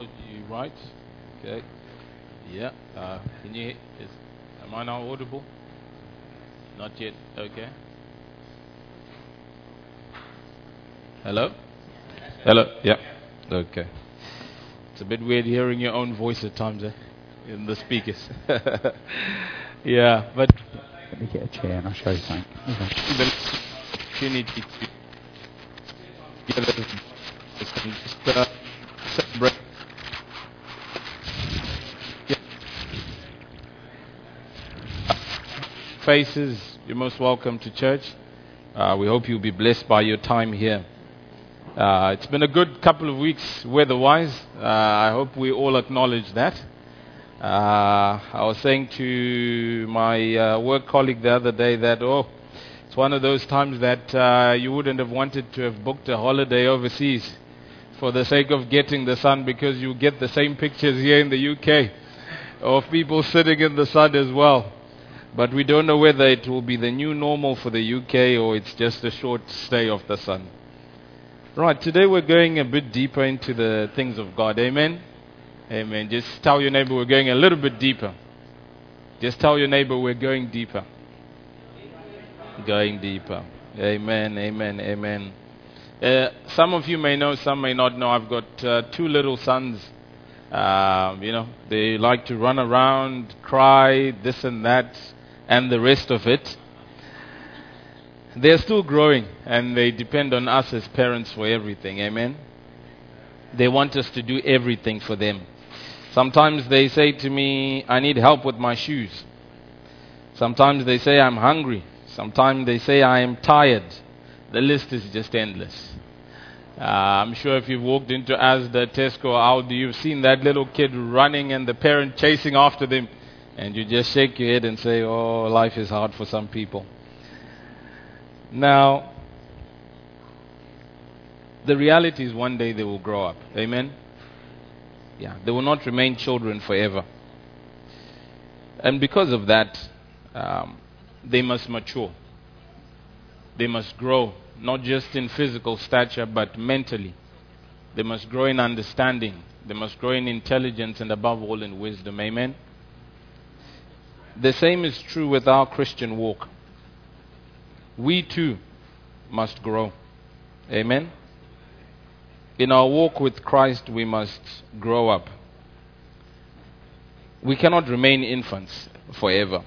You right? Okay. Yeah. Can you? Am I now audible? Not yet. Okay. Hello. Hello. Yeah. Okay. It's a bit weird hearing your own voice at times, in the speakers. Yeah, but Let me get a chair and I'll show you something. Okay. the opportunity to gather and just celebrate. Yeah. Faces, you're most welcome to church. We hope you'll be blessed by your time here. It's been a good couple of weeks weather-wise. I hope we all acknowledge that. I was saying to my work colleague the other day that, it's one of those times that you wouldn't have wanted to have booked a holiday overseas for the sake of getting the sun, because you get the same pictures here in the UK of people sitting in the sun as well. But we don't know whether it will be the new normal for the UK or it's just a short stay of the sun. Right, today we're going a bit deeper into the things of God. Amen? Amen. Just tell your neighbor we're going a little bit deeper. Just tell your neighbor we're going deeper. Going deeper. Amen, amen, amen. Some of you may know, some may not know. I've got two little sons. They like to run around, cry, this and that, and the rest of it. They're still growing, and they depend on us as parents for everything. Amen? They want us to do everything for them. Sometimes they say to me, I need help with my shoes. Sometimes they say, I'm hungry. Sometimes they say, I am tired. The list is just endless. I'm sure if you've walked into Asda, Tesco, Aldi, you've seen that little kid running and the parent chasing after them. And you just shake your head and say, oh, life is hard for some people. Now, the reality is one day they will grow up. Amen? Yeah, they will not remain children forever. And because of that, they must mature. They must grow, not just in physical stature, but mentally. They must grow in understanding. They must grow in intelligence and above all in wisdom. Amen? The same is true with our Christian walk. We too must grow. Amen? In our walk with Christ, we must grow up. We cannot remain infants forever.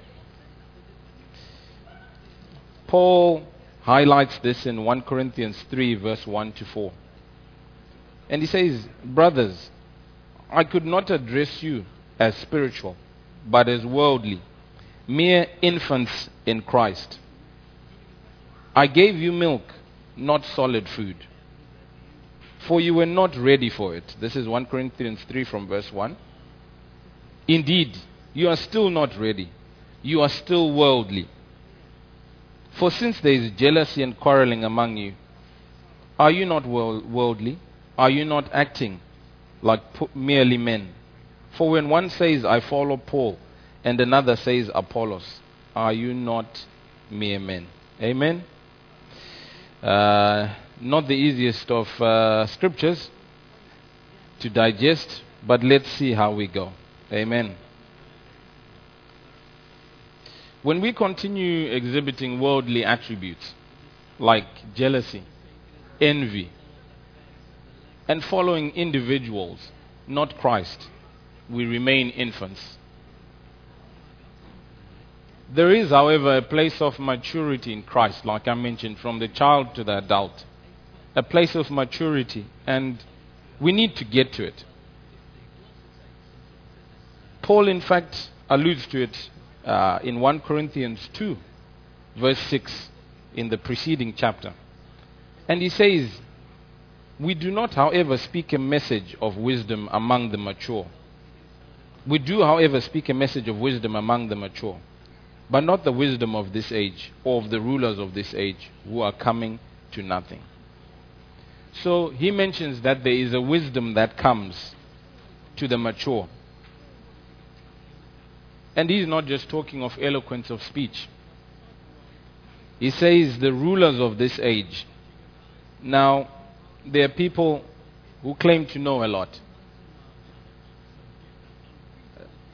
Paul highlights this in 1 Corinthians 3, verse 1 to 4. And he says, brothers, I could not address you as spiritual, but as worldly, mere infants in Christ. I gave you milk, not solid food, for you were not ready for it. This is 1 Corinthians 3 from verse 1. Indeed, you are still not ready. You are still worldly. For since there is jealousy and quarreling among you, are you not worldly? Are you not acting like merely men? For when one says, I follow Paul, and another says Apollos, are you not mere men? Amen? Not the easiest of scriptures to digest, but let's see how we go. Amen. When we continue exhibiting worldly attributes like jealousy, envy, and following individuals, not Christ, we remain infants. There is, however, a place of maturity in Christ, like I mentioned, from the child to the adult. A place of maturity, and we need to get to it. Paul, in fact, alludes to it in 1 Corinthians 2, verse 6, in the preceding chapter. And he says, we do not, however, speak a message of wisdom among the mature. We do, however, speak a message of wisdom among the mature, but not the wisdom of this age or of the rulers of this age who are coming to nothing. So he mentions that there is a wisdom that comes to the mature. And he's not just talking of eloquence of speech. He says the rulers of this age. Now, there are people who claim to know a lot.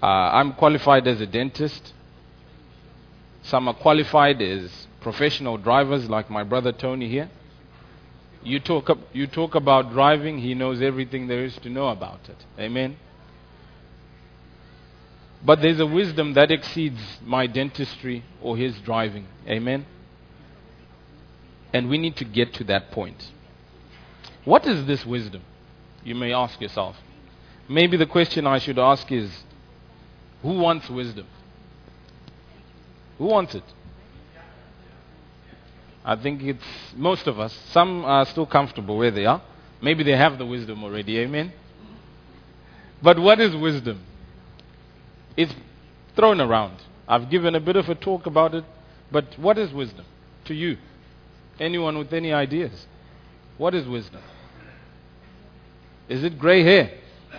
I'm qualified as a dentist. Some are qualified as professional drivers like my brother Tony here. You talk about driving, he knows everything there is to know about it. Amen. But there's a wisdom that exceeds my dentistry or his driving. Amen. And we need to get to that point. What is this wisdom? You may ask yourself. Maybe the question I should ask is, who wants wisdom? Who wants it? I think it's most of us. Some are still comfortable where they are. Maybe they have the wisdom already. Amen. But what is wisdom? It's thrown around. I've given a bit of a talk about it. But what is wisdom to you? Anyone with any ideas? What is wisdom? Is it gray hair?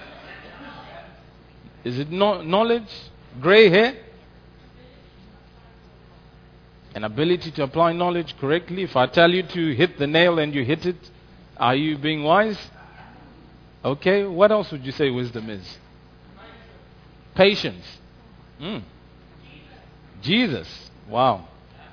Is it knowledge? Gray hair? An ability to apply knowledge correctly. If I tell you to hit the nail and you hit it, are you being wise? Okay, what else would you say wisdom is? Patience. Jesus. Wow.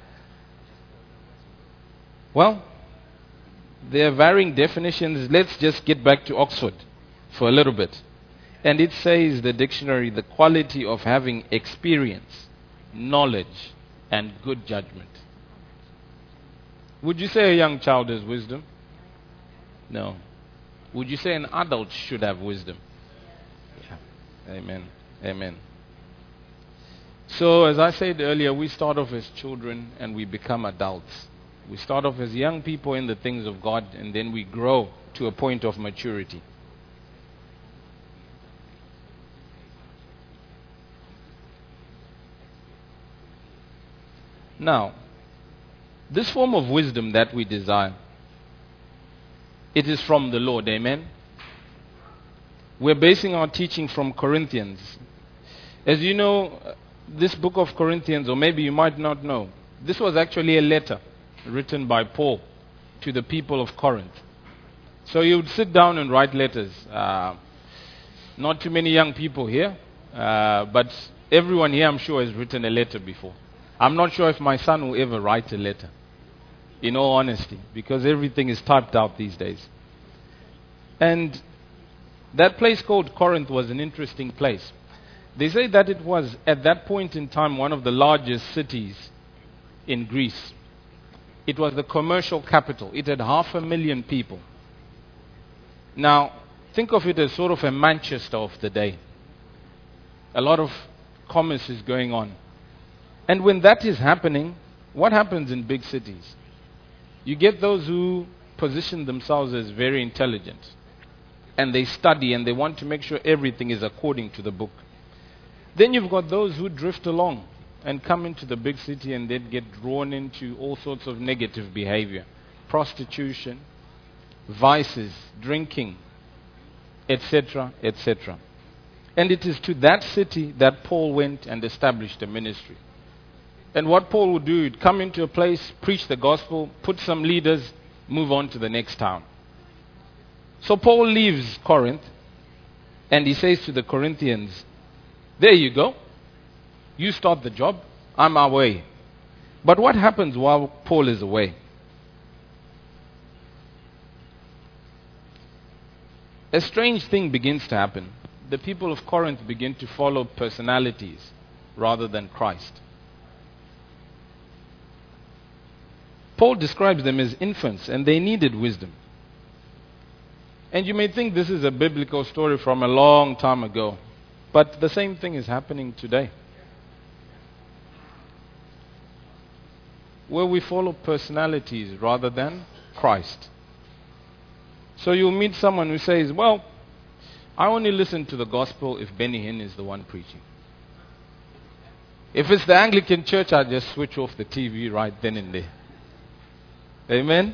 Well, there are varying definitions. Let's just get back to Oxford for a little bit. And it says, the dictionary, the quality of having experience, knowledge, and good judgment. Would you say a young child has wisdom? No. Would you say an adult should have wisdom? Yeah. Amen. Amen. So, as I said earlier, we start off as children and we become adults. We start off as young people in the things of God, and then we grow to a point of maturity. Now, this form of wisdom that we desire, it is from the Lord. Amen. We're basing our teaching from Corinthians. As you know, this book of Corinthians, or maybe you might not know, this was actually a letter written by Paul to the people of Corinth. So you would sit down and write letters. Not too many young people here, but everyone here, I'm sure, has written a letter before. I'm not sure if my son will ever write a letter, in all honesty, because everything is typed out these days. And that place called Corinth was an interesting place. They say that it was, at that point in time, one of the largest cities in Greece. It was the commercial capital. It had 500,000 people. Now, think of it as sort of a Manchester of the day. A lot of commerce is going on. And when that is happening, what happens in big cities? You get those who position themselves as very intelligent. And they study and they want to make sure everything is according to the book. Then you've got those who drift along and come into the big city and then get drawn into all sorts of negative behavior. Prostitution, vices, drinking, etc., etc. And it is to that city that Paul went and established a ministry. And what Paul would do, he'd come into a place, preach the gospel, put some leaders, move on to the next town. So Paul leaves Corinth and he says to the Corinthians, there you go. You start the job. I'm away. But what happens while Paul is away? A strange thing begins to happen. The people of Corinth begin to follow personalities rather than Christ. Paul describes them as infants, and they needed wisdom. And you may think this is a biblical story from a long time ago, but the same thing is happening today. Where we follow personalities rather than Christ. So you'll meet someone who says, well, I only listen to the gospel if Benny Hinn is the one preaching. If it's the Anglican church, I just switch off the TV right then and there. Amen?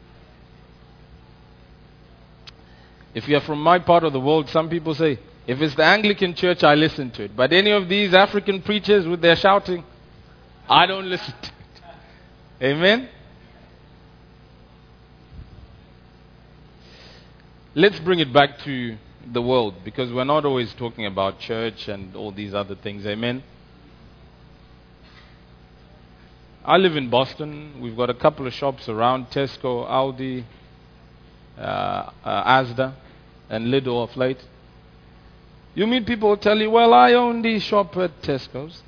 If you're from my part of the world, some people say, if it's the Anglican church, I listen to it. But any of these African preachers with their shouting, I don't listen to it. Amen? Let's bring it back to the world, because we're not always talking about church and all these other things. Amen. I live in Boston. We've got a couple of shops around: Tesco, Aldi, Asda, and Lidl of late. You meet people who tell you, well, I only shop at Tesco's.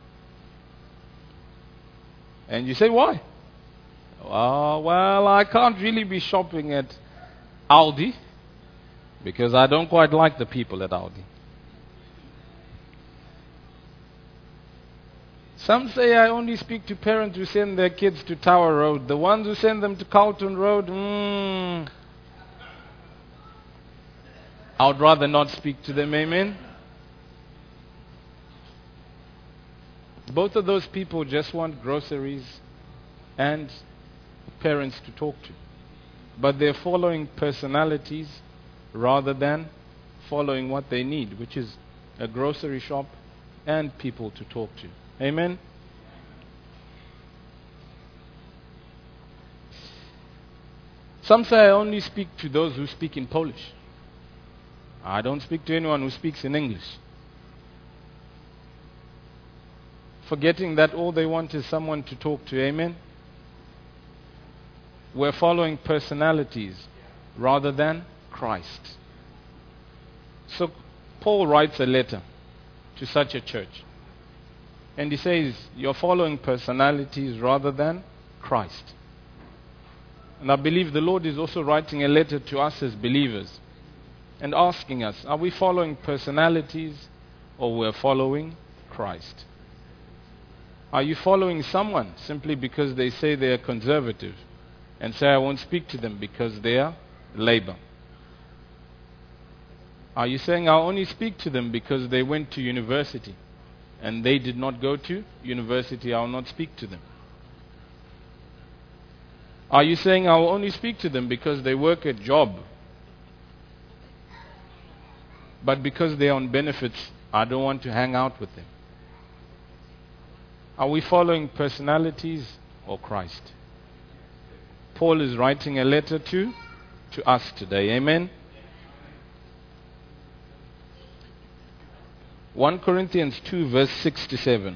And you say, why? Well, I can't really be shopping at Aldi because I don't quite like the people at Aldi. Some say I only speak to parents who send their kids to Tower Road. The ones who send them to Carlton Road, I would rather not speak to them. Amen. Both of those people just want groceries and parents to talk to. But they're following personalities rather than following what they need, which is a grocery shop and people to talk to. Amen. Some say I only speak to those who speak in Polish. I don't speak to anyone who speaks in English. Forgetting that all they want is someone to talk to. Amen. We're following personalities rather than Christ. So Paul writes a letter to such a church. And he says, you're following personalities rather than Christ. And I believe the Lord is also writing a letter to us as believers and asking us, are we following personalities or we're following Christ? Are you following someone simply because they say they are conservative and say I won't speak to them because they are Labour? Are you saying I'll only speak to them because they went to university and they did not go to university, I'll not speak to them? Are you saying I'll only speak to them because they work a job, but because they're on benefits, I don't want to hang out with them? Are we following personalities or Christ? Paul is writing a letter to us today. Amen. 1 Corinthians 2 verse 6 to 7.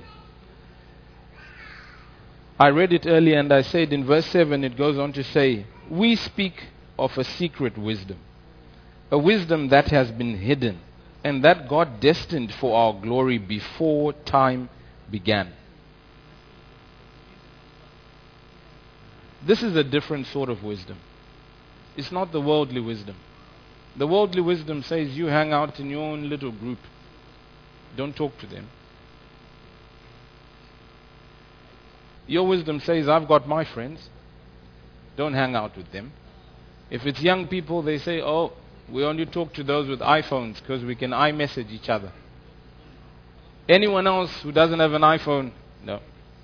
I read it earlier and I said in verse 7 it goes on to say, we speak of a secret wisdom, a wisdom that has been hidden and that God destined for our glory before time began. This is a different sort of wisdom. It's not the worldly wisdom. The worldly wisdom says you hang out in your own little group. Don't talk to them. Your wisdom says, I've got my friends. Don't hang out with them. If it's young people, they say, oh, we only talk to those with iPhones because we can iMessage each other. Anyone else who doesn't have an iPhone, no.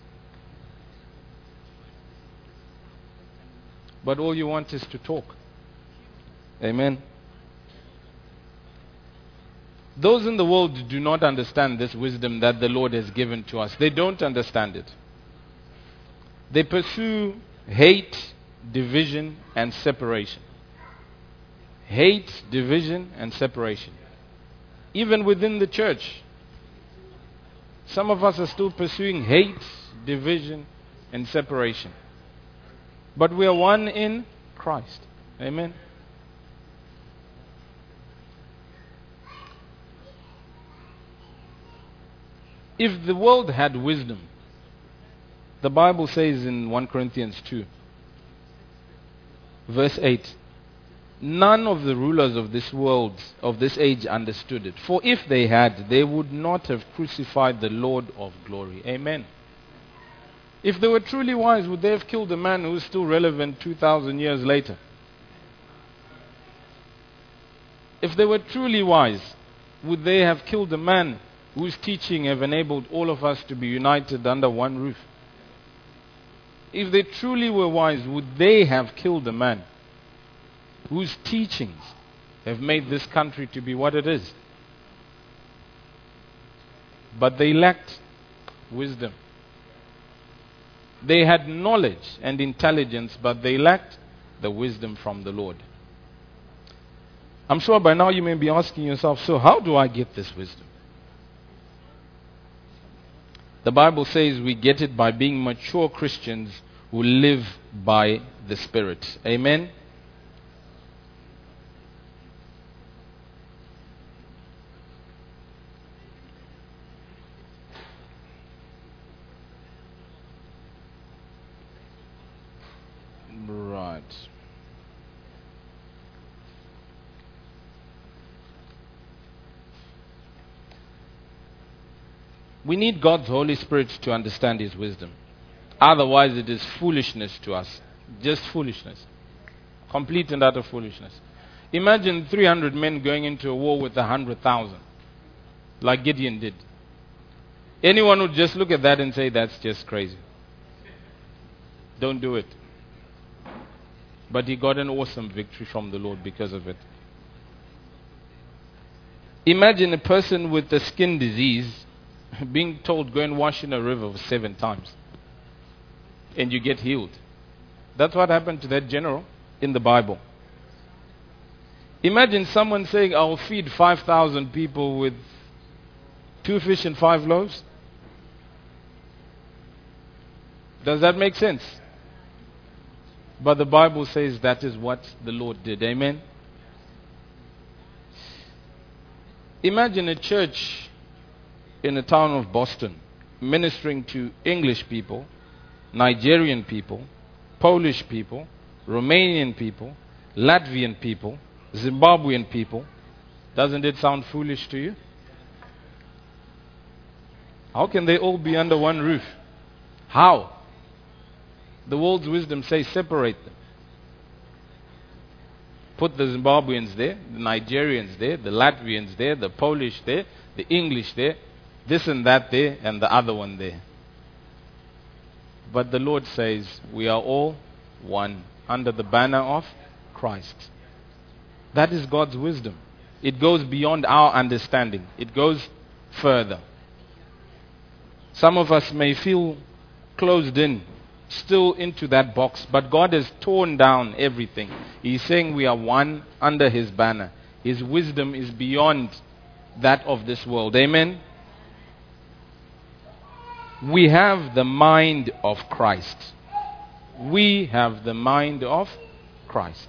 But all you want is to talk. Amen. Those in the world do not understand this wisdom that the Lord has given to us. They don't understand it. They pursue hate, division, and separation. Hate, division, and separation. Even within the church, some of us are still pursuing hate, division, and separation. But we are one in Christ. Amen. If the world had wisdom, the Bible says in 1 Corinthians 2, verse 8, none of the rulers of this world, of this age, understood it. For if they had, they would not have crucified the Lord of glory. Amen. If they were truly wise, would they have killed a man who is still relevant 2,000 years later? If they were truly wise, would they have killed a man whose teaching have enabled all of us to be united under one roof? If they truly were wise, would they have killed a man whose teachings have made this country to be what it is? But they lacked wisdom. They had knowledge and intelligence, but they lacked the wisdom from the Lord. I'm sure by now you may be asking yourself, so how do I get this wisdom? The Bible says we get it by being mature Christians who live by the Spirit. Amen? Right. We need God's Holy Spirit to understand His wisdom. Otherwise, it is foolishness to us. Just foolishness. Complete and utter foolishness. Imagine 300 men going into a war with 100,000, like Gideon did. Anyone would just look at that and say, that's just crazy. Don't do it. But he got an awesome victory from the Lord because of it. Imagine a person with a skin disease being told, go and wash in a river 7 times. And you get healed. That's what happened to that general in the Bible. Imagine someone saying, I'll feed 5,000 people with 2 fish and 5 loaves. Does that make sense? But the Bible says that is what the Lord did. Amen? Imagine a church in the town of Boston ministering to English people, Nigerian people, Polish people, Romanian people, Latvian people, Zimbabwean people. Doesn't it sound foolish to you? How can they all be under one roof? How? The world's wisdom says separate them. Put the Zimbabweans there, the Nigerians there, the Latvians there, the Polish there, the English there, this and that there, and the other one there. But the Lord says we are all one under the banner of Christ. That is God's wisdom. It goes beyond our understanding. It goes further. Some of us may feel closed in, still into that box, but God has torn down everything. He's saying we are one under His banner. His wisdom is beyond that of this world. Amen? We have the mind of Christ. We have the mind of Christ.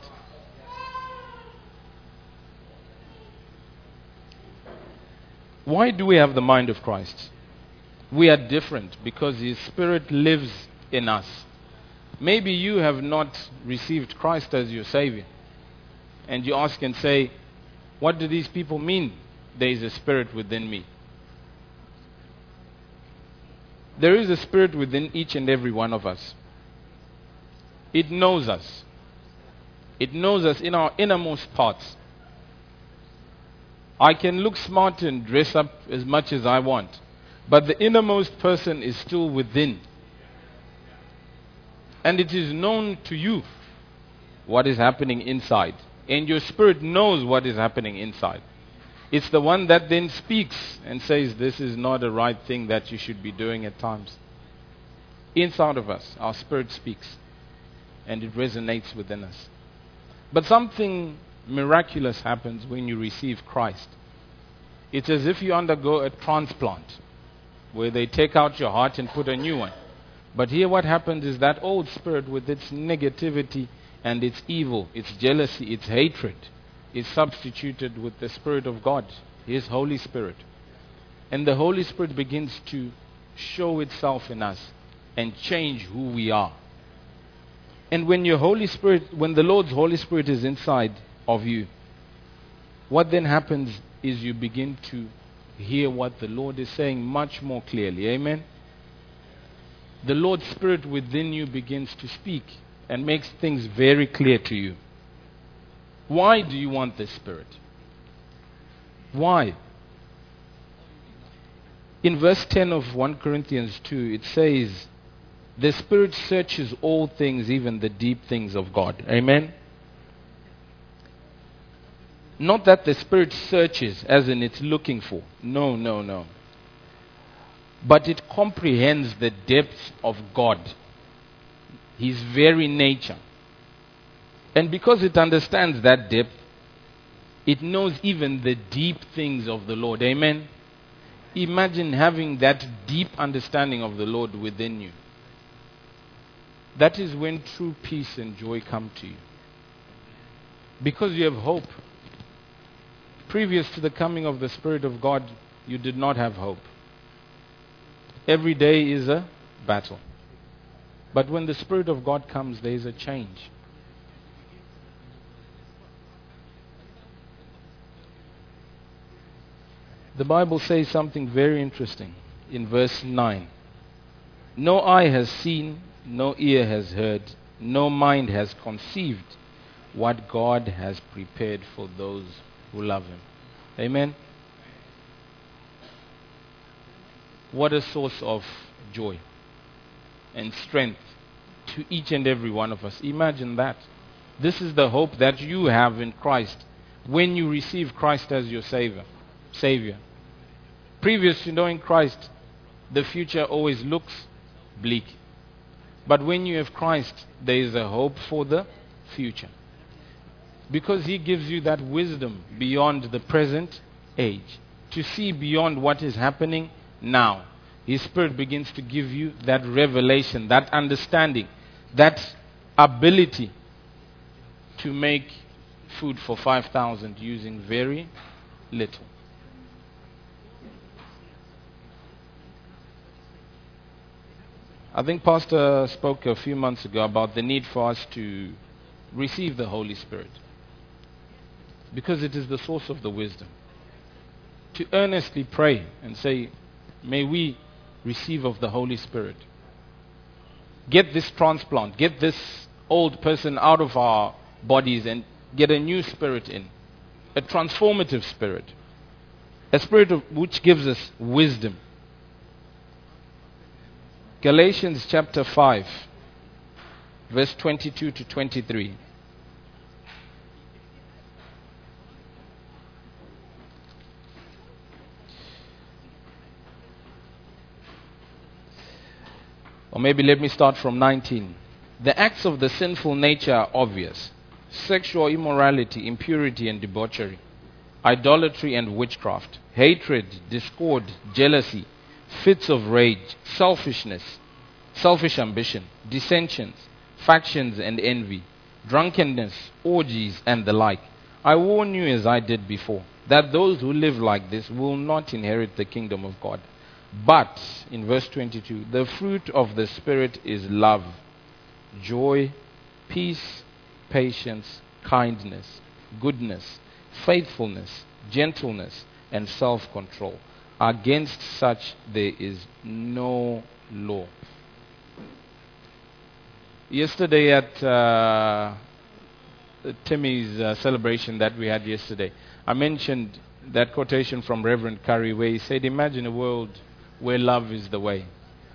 Why do we have the mind of Christ? We are different because His Spirit lives in us. Maybe you have not received Christ as your Savior. And you ask and say, what do these people mean? There is a Spirit within me. There is a Spirit within each and every one of us. It knows us. It knows us in our innermost parts. I can look smart and dress up as much as I want, but the innermost person is still within. And it is known to you what is happening inside. And your spirit knows what is happening inside. It's the one that then speaks and says, this is not a right thing that you should be doing at times. Inside of us, our spirit speaks. And it resonates within us. But something miraculous happens when you receive Christ. It's as if you undergo a transplant, where they take out your heart and put a new one. But here what happens is that old spirit with its negativity and its evil, its jealousy, its hatred, is substituted with the Spirit of God, His Holy Spirit. And the Holy Spirit begins to show itself in us and change who we are. And when your Holy Spirit, when the Lord's Holy Spirit is inside of you, what then happens is you begin to hear what the Lord is saying much more clearly. Amen? The Lord's Spirit within you begins to speak and makes things very clear to you. Why do you want this Spirit? Why? In verse 10 of 1 Corinthians 2, it says, the Spirit searches all things, even the deep things of God. Amen? Not that the Spirit searches as in it's looking for. No, no, no. But it comprehends the depths of God, His very nature. And because it understands that depth, It knows even the deep things of the Lord. Amen. Imagine having that deep understanding of the Lord within you. That is when true peace and joy come to you. Because you have hope. Previous to the coming of the Spirit of God, you did not have hope. Every day is a battle. But when the Spirit of God comes, there is a change. The Bible says something very interesting in verse 9. No eye has seen, no ear has heard, no mind has conceived what God has prepared for those who love Him. Amen. What a source of joy and strength to each and every one of us. Imagine that. This is the hope that you have in Christ when you receive Christ as your Savior. Previous to knowing Christ, the future always looks bleak. But when you have Christ, there is a hope for the future. Because He gives you that wisdom beyond the present age, to see beyond what is happening now. His Spirit begins to give you that revelation, that understanding, that ability to make food for 5,000 using very little. I think Pastor spoke a few months ago about the need for us to receive the Holy Spirit, because it is the source of the wisdom. To earnestly pray and say, may we receive of the Holy Spirit. Get this transplant, get this old person out of our bodies and get a new spirit in. A transformative spirit. A spirit which gives us wisdom. Galatians chapter 5, verse 22 to 23. Or maybe let me start from 19. The acts of the sinful nature are obvious: sexual immorality, impurity and debauchery, idolatry and witchcraft, hatred, discord, jealousy, fits of rage, selfishness, selfish ambition, dissensions, factions and envy, drunkenness, orgies and the like. I warn you, as I did before, that those who live like this will not inherit the kingdom of God. But, in verse 22, the fruit of the Spirit is love, joy, peace, patience, kindness, goodness, faithfulness, gentleness, and self-control. Against such there is no law. Yesterday at Timmy's celebration that we had yesterday, I mentioned that quotation from Reverend Curry where he said, imagine a world where love is the way.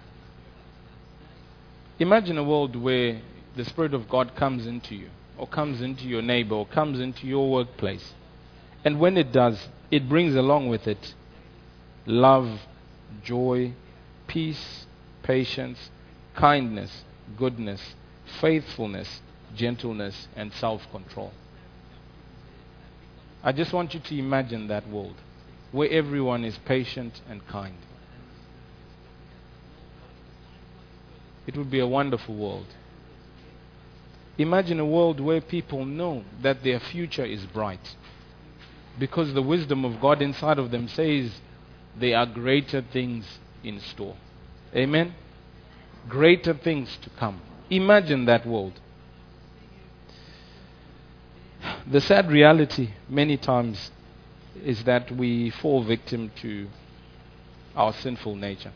Imagine a world where the Spirit of God comes into you, or comes into your neighbor, or comes into your workplace. And when it does, it brings along with it love, joy, peace, patience, kindness, goodness, faithfulness, gentleness, and self-control. I just want you to imagine that world where everyone is patient and kind. It would be a wonderful world. Imagine a world where people know that their future is bright, because the wisdom of God inside of them says there are greater things in store. Amen? Greater things to come. Imagine that world. The sad reality many times is that we fall victim to our sinful nature.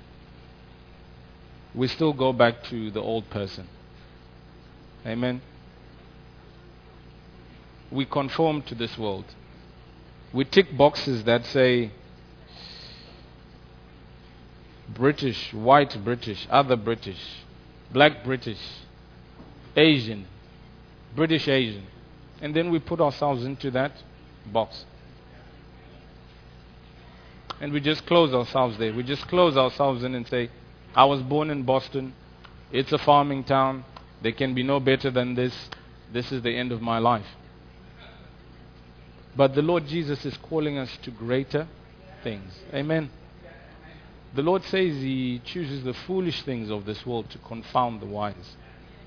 We still go back to the old person. Amen? We conform to this world. We tick boxes that say British, white British, other British, black British, Asian, British Asian. And then we put ourselves into that box. And we just close ourselves there. We just close ourselves in and say, I was born in Boston. It's a farming town. There can be no better than this. This is the end of my life. But the Lord Jesus is calling us to greater things. Amen. The Lord says He chooses the foolish things of this world to confound the wise.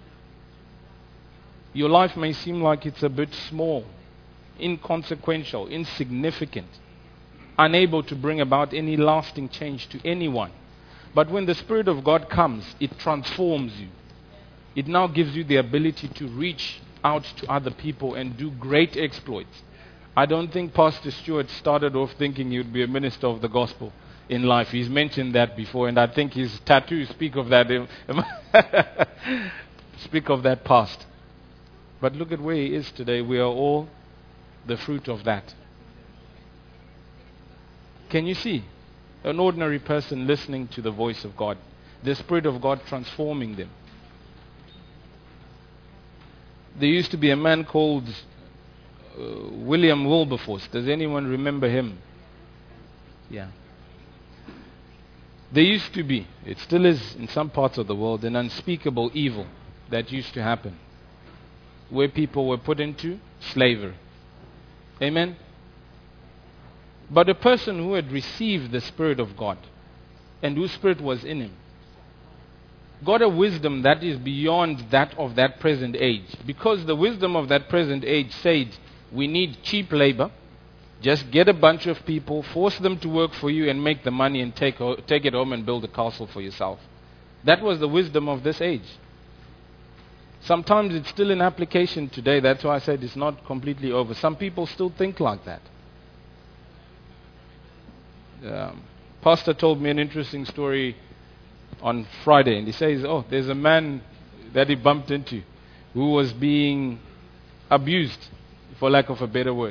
Your life may seem like it's a bit small, inconsequential, insignificant, unable to bring about any lasting change to anyone. But when the Spirit of God comes, it transforms you. It now gives you the ability to reach out to other people and do great exploits. I don't think Pastor Stewart started off thinking he would be a minister of the gospel in life. He's mentioned that before, and I think his tattoos speak of that speak of that past. But look at where he is today. We are all the fruit of that. Can you see an ordinary person listening to the voice of God, the Spirit of God transforming them? There used to be a man called William Wilberforce. Does anyone remember him? Yeah. There used to be, it still is in some parts of the world, an unspeakable evil that used to happen, where people were put into slavery. Amen? But a person who had received the Spirit of God, and whose Spirit was in him, got a wisdom that is beyond that of that present age. Because the wisdom of that present age said, we need cheap labor. Just get a bunch of people, force them to work for you and make the money and take it home and build a castle for yourself. That was the wisdom of this age. Sometimes it's still in application today. That's why I said it's not completely over. Some people still think like that. Pastor told me an interesting story on Friday, and he says, there's a man that he bumped into who was being abused, for lack of a better word.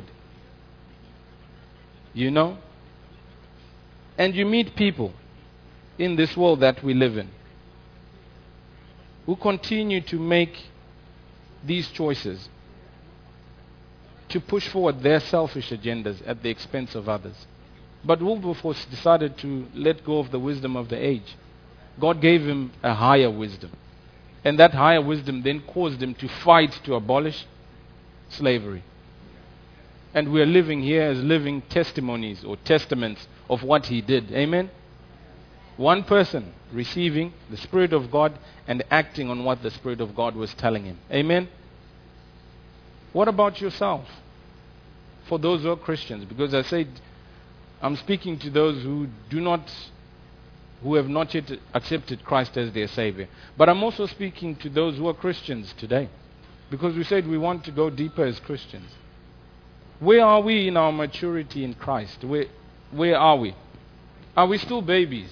You know? And you meet people in this world that we live in who continue to make these choices to push forward their selfish agendas at the expense of others. But Wilberforce decided to let go of the wisdom of the age. God gave him a higher wisdom. And that higher wisdom then caused him to fight to abolish slavery. And we are living here as living testimonies or testaments of what he did. Amen? One person receiving the Spirit of God and acting on what the Spirit of God was telling him. Amen? What about yourself? For those who are Christians, because I said, I'm speaking to those who have not yet accepted Christ as their Savior. But I'm also speaking to those who are Christians today, because we said we want to go deeper as Christians. Where are we in our maturity in Christ? Where are we? Are we still babies?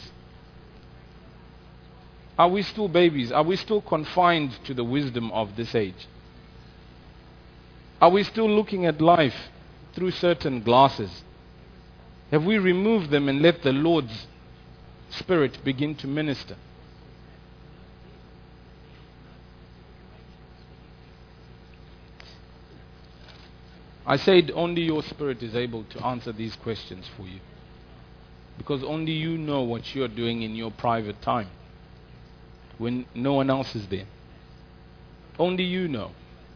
Are we still babies? Are we still confined to the wisdom of this age? Are we still looking at life through certain glasses? Have we removed them and let the Lord's Spirit begin to minister? I said only your Spirit is able to answer these questions for you. Because only you know what you're doing in your private time when no one else is there. Only you know.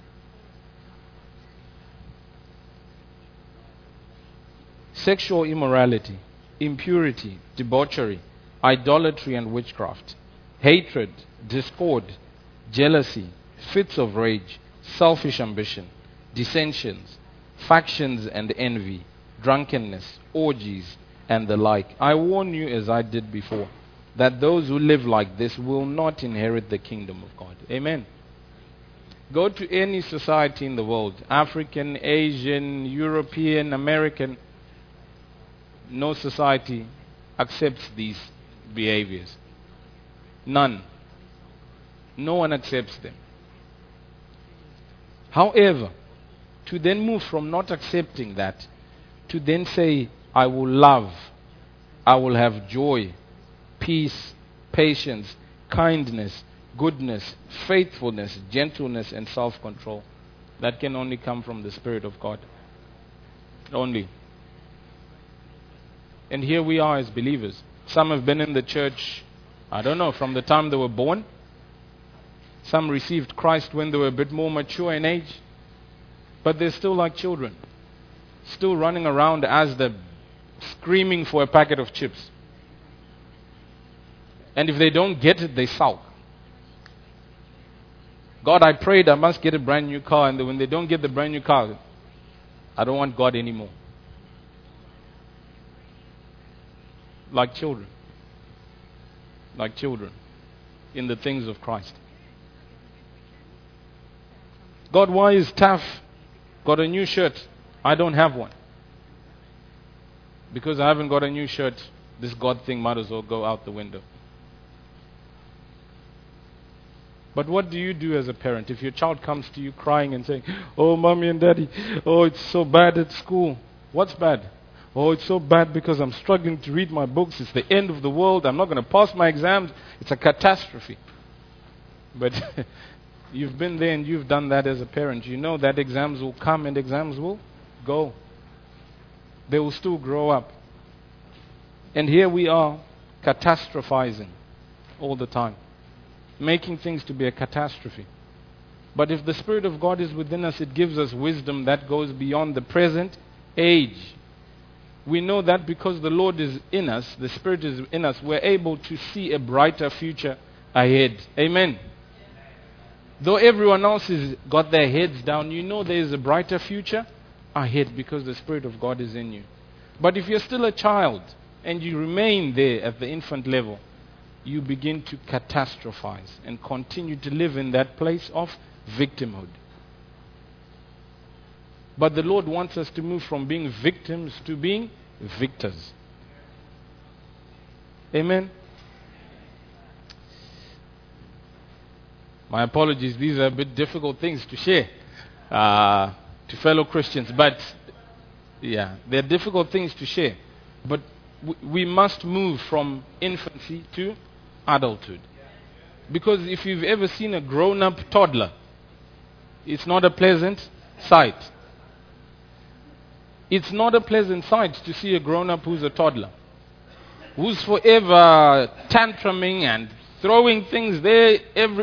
Sexual immorality, impurity, debauchery, idolatry and witchcraft, hatred, discord, jealousy, fits of rage, selfish ambition, dissensions, factions and envy, drunkenness, orgies, and the like. I warn you, as I did before, that those who live like this will not inherit the kingdom of God. Amen. Go to any society in the world, African, Asian, European, American. No society accepts these behaviors. None. No one accepts them. However, to then move from not accepting that to then say, I will love, I will have joy, peace, patience, kindness, goodness, faithfulness, gentleness, and self-control. That can only come from the Spirit of God. Only. And here we are as believers. Some have been in the church, I don't know, from the time they were born. Some received Christ when they were a bit more mature in age. But they're still like children. still running around as the screaming for a packet of chips. And if they don't get it, they sulk. God, I prayed I must get a brand new car, and when they don't get the brand new car, I don't want God anymore. Like children. Like children in the things of Christ. God, why is Taff got a new shirt? I don't have one. Because I haven't got a new shirt, this God thing might as well go out the window. But what do you do as a parent if your child comes to you crying and saying, oh, mommy and daddy, oh, it's so bad at school. What's bad? Oh, it's so bad because I'm struggling to read my books. It's the end of the world. I'm not going to pass my exams. It's a catastrophe. But you've been there and you've done that as a parent. You know that exams will come and exams will go. They will still grow up. And here we are catastrophizing all the time, making things to be a catastrophe. But if the Spirit of God is within us, it gives us wisdom that goes beyond the present age. We know that because the Lord is in us, the Spirit is in us, we're able to see a brighter future ahead. Amen. Though everyone else has got their heads down, you know there is a brighter future ahead because the Spirit of God is in you. But if you're still a child and you remain there at the infant level, you begin to catastrophize and continue to live in that place of victimhood. But the Lord wants us to move from being victims to being victors. Amen. My apologies, these are a bit difficult things to share to fellow Christians, but yeah, they're difficult things to share. But we must move from infancy to adulthood. Because if you've ever seen a grown-up toddler, it's not a pleasant sight. It's not a pleasant sight to see a grown-up who's a toddler, who's forever tantruming and throwing things there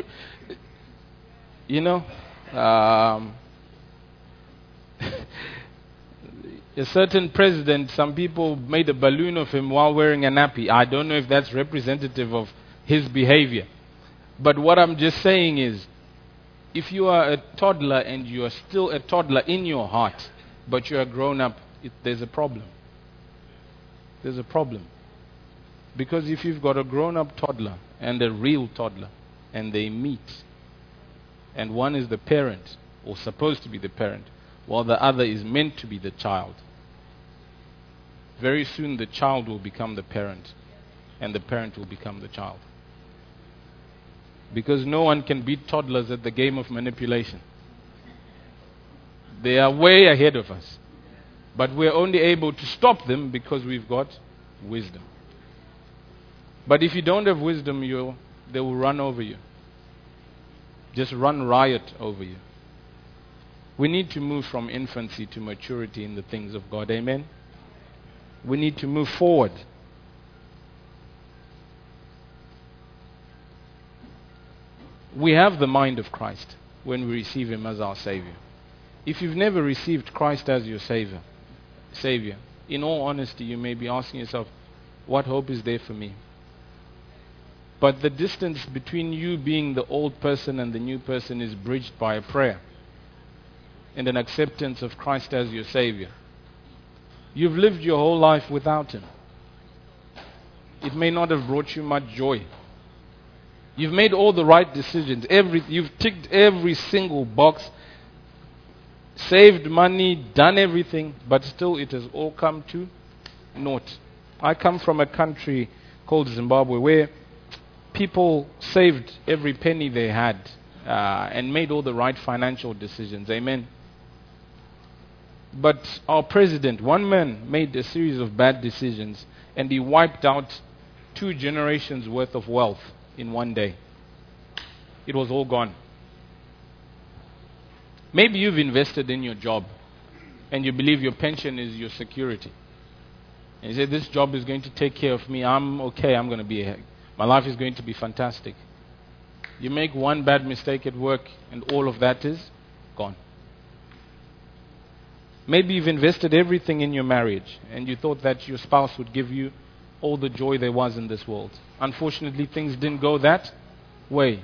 a certain president, some people made a balloon of him while wearing a nappy. I don't know if that's representative of his behavior. But what I'm just saying is, if you are a toddler and you are still a toddler in your heart, but you are grown up, there's a problem. There's a problem. Because if you've got a grown up toddler and a real toddler, and they meet, and one is the parent, or supposed to be the parent, while the other is meant to be the child, very soon the child will become the parent, and the parent will become the child. Because no one can beat toddlers at the game of manipulation. They are way ahead of us. But we're only able to stop them because we've got wisdom. But if you don't have wisdom, they will run over you. Just run riot over you. We need to move from infancy to maturity in the things of God. Amen? We need to move forward. We have the mind of Christ when we receive Him as our Savior. If you've never received Christ as your Savior, in all honesty, you may be asking yourself, what hope is there for me? But the distance between you being the old person and the new person is bridged by a prayer and an acceptance of Christ as your Savior. You've lived your whole life without Him. It may not have brought you much joy. You've made all the right decisions. You've ticked every single box, saved money, done everything, but still it has all come to naught. I come from a country called Zimbabwe where people saved every penny they had and made all the right financial decisions. Amen. But our president, one man, made a series of bad decisions and he wiped out 2 generations worth of wealth in one day. It was all gone. Maybe you've invested in your job and you believe your pension is your security. And you say, this job is going to take care of me. I'm okay. I'm going to be my life is going to be fantastic. You make one bad mistake at work and all of that is gone. Maybe you've invested everything in your marriage and you thought that your spouse would give you all the joy there was in this world. Unfortunately, things didn't go that way.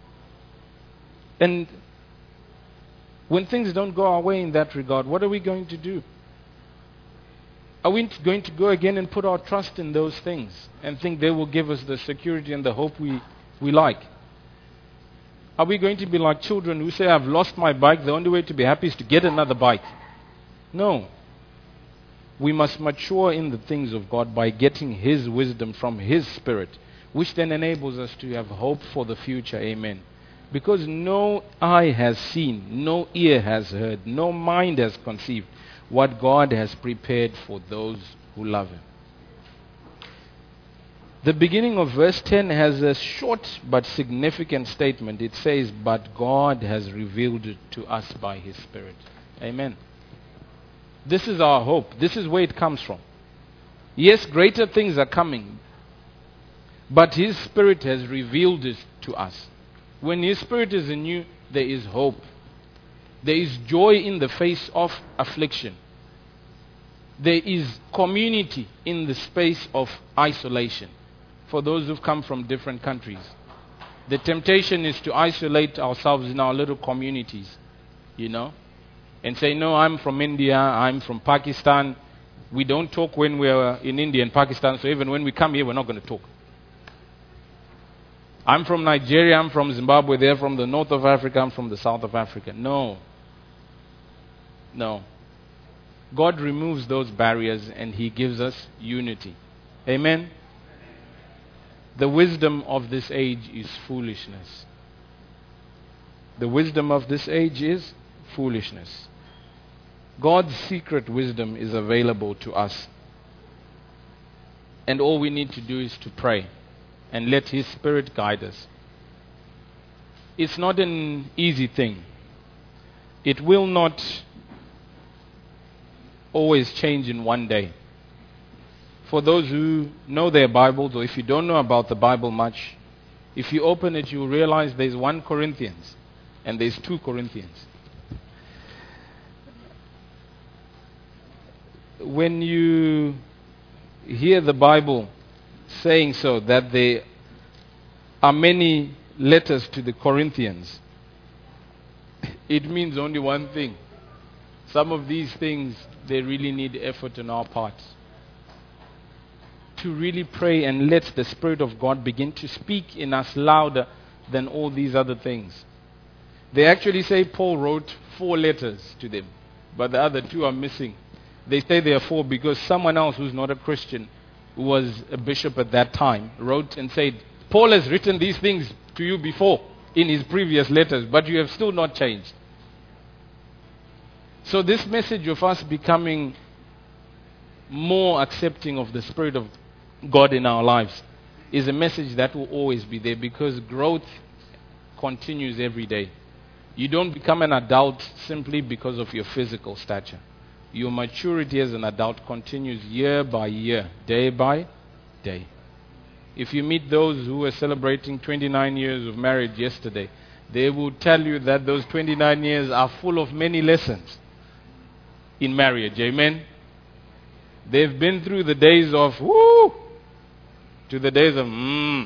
And when things don't go our way in that regard, what are we going to do? Are we going to go again and put our trust in those things and think they will give us the security and the hope we like? Are we going to be like children who say, I've lost my bike, the only way to be happy is to get another bike? No. We must mature in the things of God by getting His wisdom from His Spirit, which then enables us to have hope for the future. Amen. Because no eye has seen, no ear has heard, no mind has conceived what God has prepared for those who love Him. The beginning of verse 10 has a short but significant statement. It says, but God has revealed it to us by His Spirit. Amen. This is our hope. This is where it comes from. Yes, greater things are coming, but His Spirit has revealed it to us. When His Spirit is in you, there is hope. There is joy in the face of affliction. There is community in the space of isolation. For those who've come from different countries, the temptation is to isolate ourselves in our little communities, and say, no, I'm from India, I'm from Pakistan. We don't talk when we're in India and Pakistan, so even when we come here, we're not going to talk. I'm from Nigeria, I'm from Zimbabwe, they're from the north of Africa, I'm from the south of Africa. No. God removes those barriers and He gives us unity. Amen? The wisdom of this age is foolishness. The wisdom of this age is foolishness. God's secret wisdom is available to us. And all we need to do is to pray and let His Spirit guide us. It's not an easy thing. It will not always change in one day. For those who know their Bibles, or if you don't know about the Bible much, if you open it, you'll realize there's 1 Corinthians and there's 2 Corinthians. When you hear the Bible saying so, that there are many letters to the Corinthians, it means only one thing. Some of these things, they really need effort on our part. To really pray and let the Spirit of God begin to speak in us louder than all these other things. They actually say Paul wrote 4 letters to them, but the other 2 are missing. They say there are 4 because someone else who's not a Christian, who was a bishop at that time, wrote and said, Paul has written these things to you before in his previous letters, but you have still not changed. So this message of us becoming more accepting of the Spirit of God in our lives is a message that will always be there, because growth continues every day. You don't become an adult simply because of your physical stature. Your maturity as an adult continues year by year, day by day. If you meet those who were celebrating 29 years of marriage yesterday, they will tell you that those 29 years are full of many lessons in marriage. Amen? They've been through the days of woo to the days of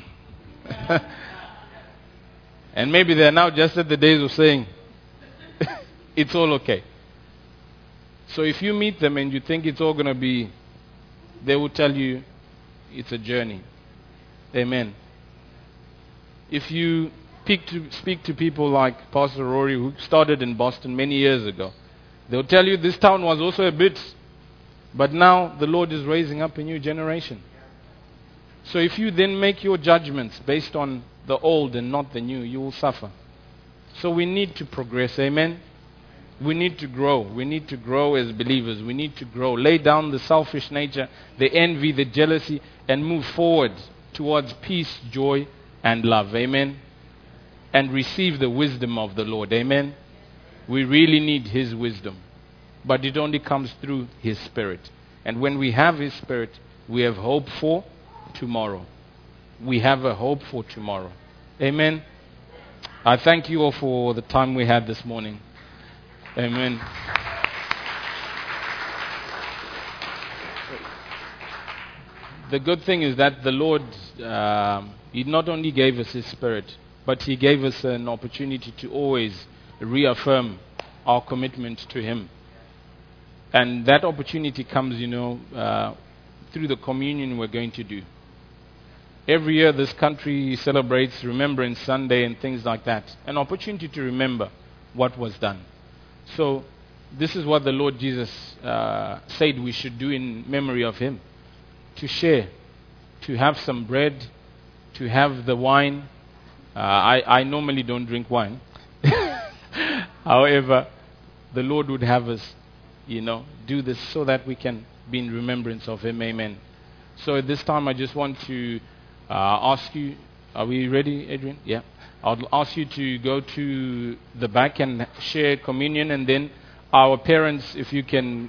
and maybe they're now just at the days of saying it's all okay. So if you meet them and you think it's all going to be, they will tell you it's a journey. Amen. If you speak to people like Pastor Rory, who started in Boston many years ago, they'll tell you this town was also a bit, but now the Lord is raising up a new generation. So if you then make your judgments based on the old and not the new, you will suffer. So we need to progress. Amen. We need to grow. We need to grow as believers. We need to grow. Lay down the selfish nature, the envy, the jealousy, and move forward towards peace, joy, and love. Amen. And receive the wisdom of the Lord. Amen. We really need His wisdom. But it only comes through His Spirit. And when we have His Spirit, we have hope for tomorrow. We have a hope for tomorrow. Amen. I thank you all for the time we had this morning. Amen. The good thing is that the Lord, He not only gave us His Spirit, but He gave us an opportunity to always reaffirm our commitment to Him. And that opportunity comes, through the communion we're going to do. Every year this country celebrates Remembrance Sunday and things like that. An opportunity to remember what was done. So this is what the Lord Jesus said we should do in memory of Him. To share, to have some bread, to have the wine. I normally don't drink wine. However, the Lord would have us, do this so that we can be in remembrance of Him. Amen. So at this time, I just want to ask you, are we ready, Adrian? Yeah. I'll ask you to go to the back and share communion, and then our parents, if you can